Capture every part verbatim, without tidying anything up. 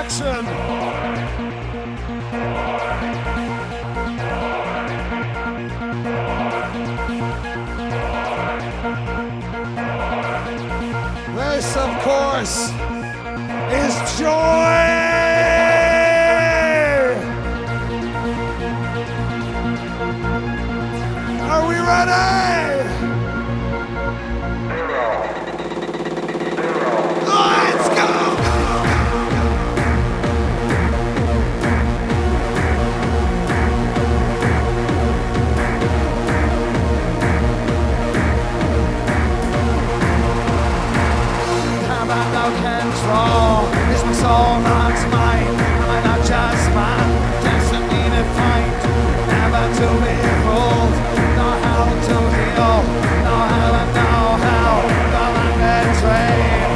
Jackson. This, of course, is joy. Are we ready? Let's go! Have I no control? Is my soul not mine? Am I not just mine? Destiny to find, never to be ruled. Know how to heal, know how to know how. Go on the train.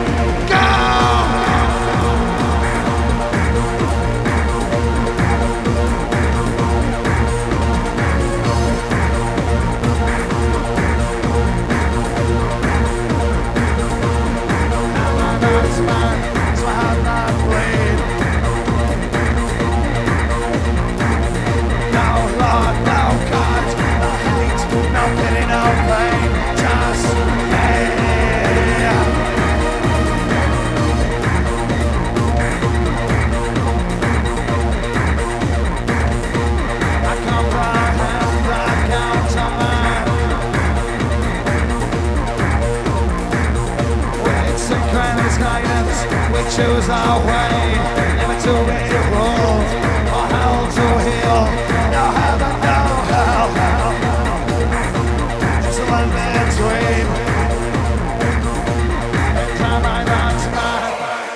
Choose our way, never to be ruled, or how to heal. No heaven, no hell, hell, hell. Just a one man's dream. And time I not smile.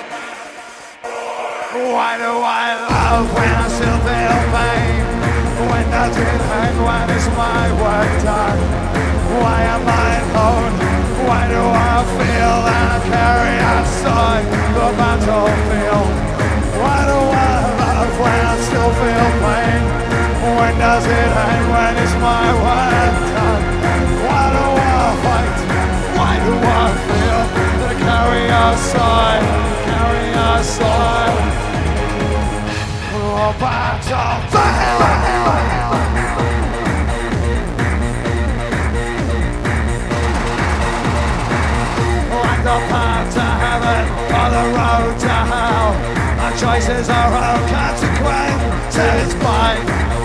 Why do I love when I still feel pain? When does it hurt? When is my work done? Why am I alone? Why do I feel that I carry outside the battlefield? Why do I love when I still feel pain? When does it end? When is my work done? Why do I fight? Why do I feel that I carry outside, carry outside the battlefield? The path to heaven or the road to hell. Our choices are our consequences by.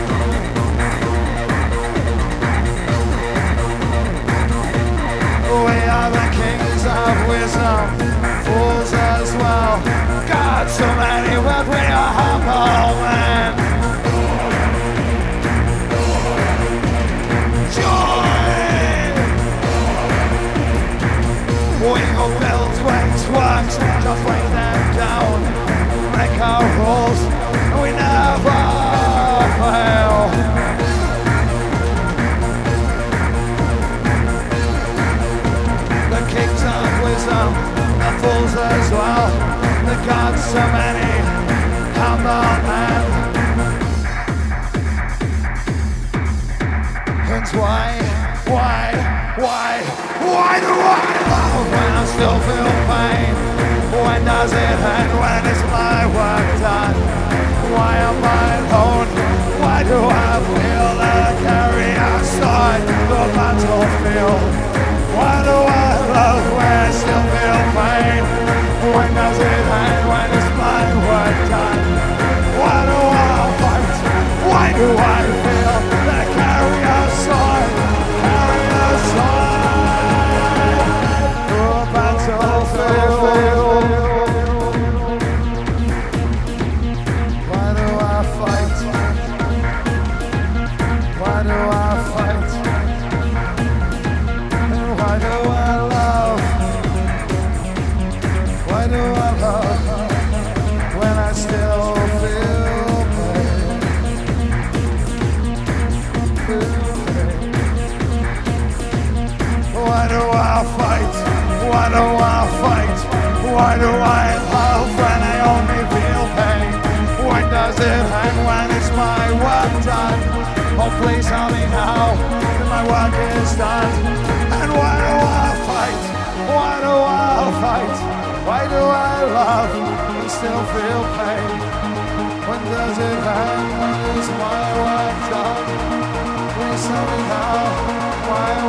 We are the kings of wisdom, fools as well. God, so many, but we are humble men. Joy! We will build great works, just break them down, break our rules, and we never fail. The kings of wisdom, the fools as well, the gods so many, humble men. And why, why, why, why do I love when I still feel pain? When does it end? When is my work done? Why am I alone? Why do I feel that I carry outside the battlefield? Why do I love when I still feel pain? When does it end? When is my work done? Why do I fight? Why do I feel that I carry outside, carry outside? Why do I fight? Why do I fight? And why do I love? Why do I love when I still feel pain? Why do I fight? Why do I fight? Why do I love when I only feel pain? When does it end? When is my work done? Oh, please tell me now that my work is done. And why do I fight? Why do I fight? Why do I love still feel pain? When does it end? When is my work done? Please tell me now. Why